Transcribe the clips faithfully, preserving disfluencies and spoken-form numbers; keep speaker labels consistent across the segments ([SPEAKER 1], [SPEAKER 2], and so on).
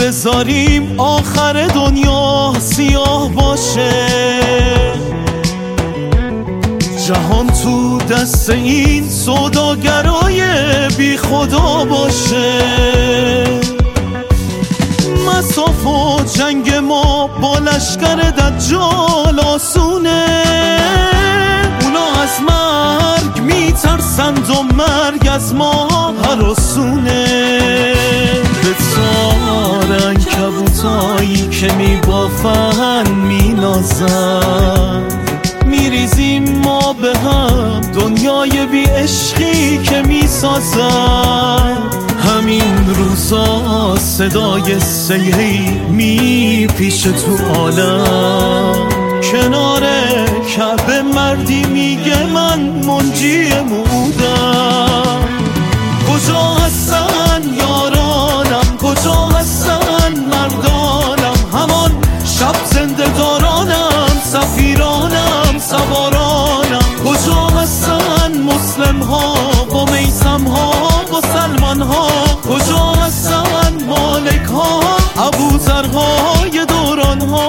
[SPEAKER 1] بذاریم آخر دنیا سیاه باشه، جهان تو دست این سوداگرای بی خدا باشه. مساف و جنگ ما با لشکر دجال آسونه، اونا از مرگ میترسند و مرگ از ما هراسونه. به تار عنکبوتایی که میبافن مینازن، میریزیم ما به هم دنیای بی عشقی که میسازن. همین روزا صدای سیهی میپیشه تو عالم، کنار کعبه مردی میگه من منجی مودم. کجا هستن یارانم، کجا هستن مردانم، همان شب زنده دارانم، سفیرانم، سوارانم. کجا هستن مسلم ها و میثم ها و سلمان ها، کجا هستن مالک ها، ابوذر های دوران ها.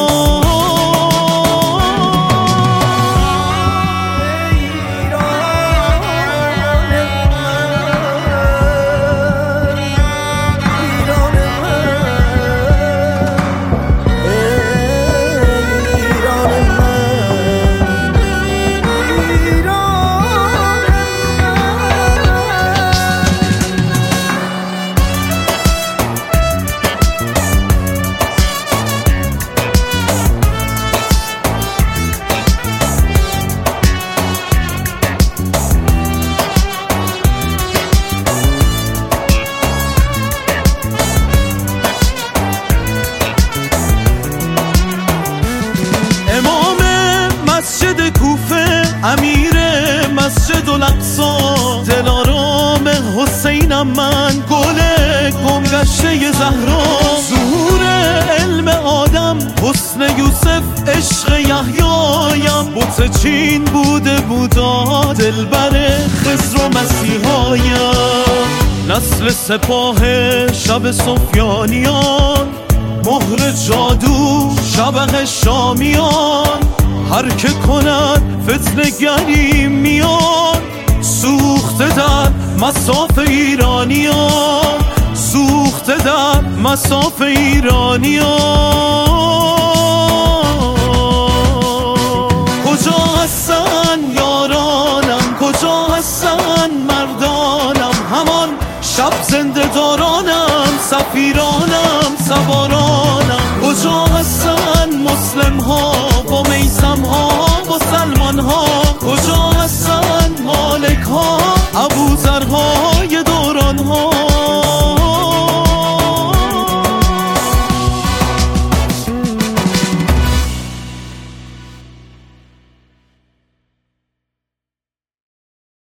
[SPEAKER 1] مسجد کوفه، امیر مسجد الاقصی، دلارام حسینم من، گل گمگشته زهرا. ظهور علم آدم، حسن یوسف، عشق یحیایم. بت چین بوده بودا، دلبر خضر و مسیحایم. نسل سپاه شب سفیانیان، مهر جادو شبح شامیان. هر که کند فتنه گری میان، سوخته در مساف ایرانیان، سوخته در مساف ایرانیان. کجا هستن یارانم، کجا هستن مردانم، همان شب زنده دارانم، سفیرانم، سوارانم. کجا هستن مسلم ها و میثم ها و سلمان ها، کجا هستن مالک ها، ابوذر های دوران ها.